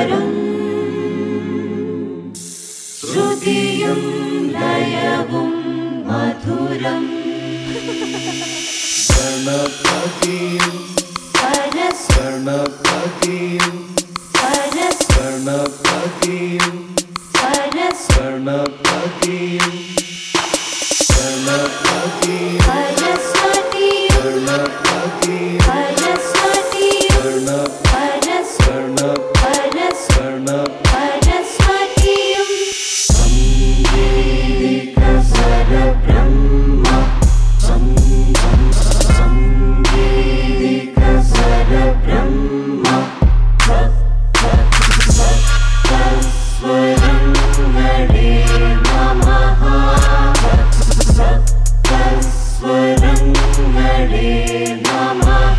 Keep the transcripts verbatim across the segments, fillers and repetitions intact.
തരും ശ്രുതിയും ലയവും മധുരം ഗണപതിയും സരസ് ഗണപതിയും സരസ് ഗണപതിയും സരസ് ഗണപതിയും ഗണപതിയും സരസ്വതിയും ഗണപതിയും സരസ്വതിയും ഗണപതിയും സരസ് സരസ് സരസ്വതിയും സംഗീതിക സരബ്രഹ്മ സംഗീതിക സരബ്രഹ്മ സപ്തസ്വരങ്ങളേ നമഃ സപ്തസ്വരങ്ങളേ നമഃ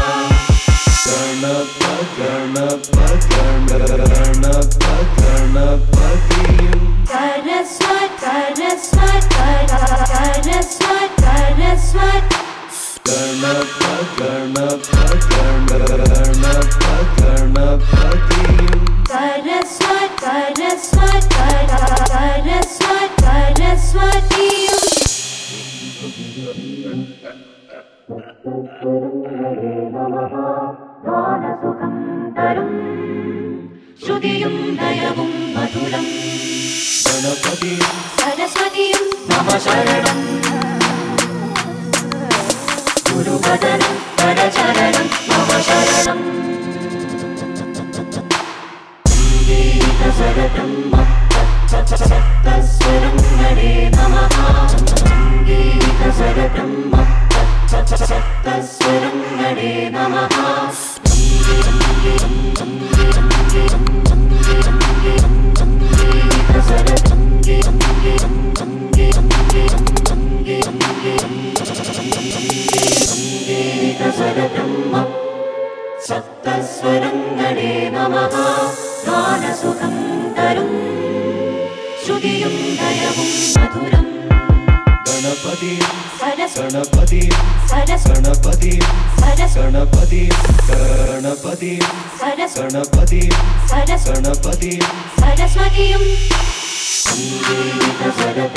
ഗണപ ഗണപ ഗണപ ഗണപതിയും സരസ്വത് സരസ്വത് സരസ്വത് സരസ്വത് ഗണപ ഗണപ ഗണപ ഗണപതിയും സരസ്വത് സരസ്വത് സരസ്വത് സരസ്വതിയും ഗാനസുഖം തരും ശ്രുതിയും ലയവും മധുരം ഗണപതിയും സരസ്വതിയും നമ ശരണം ഗുരുവദനം പരചരണം നമ ശരണം സംഗീതസരബ്രഹ്മ സപ്തസ്വരങ്ങളേ നമഃ സംഗീതസരബ്രഹ്മ സപ്തസ്വരങ്ങളേ നമഃ സംഗീതസരബ്രഹ്മ സപ്തസ്വരങ്ങളേ നമഃ ഗാനസുഖം തരും ശ്രുതിയും ലയവും മധുരം ഗണപതിയും സരസ് ഗണപതിയും സരസ് ഗണപതിയും സരസ് ഗണപതിയും ഗണപതിയും സരസ് ഗണപതിയും സരസ് ഗണപതിയും സരസ്വതിയും സംഗീതസര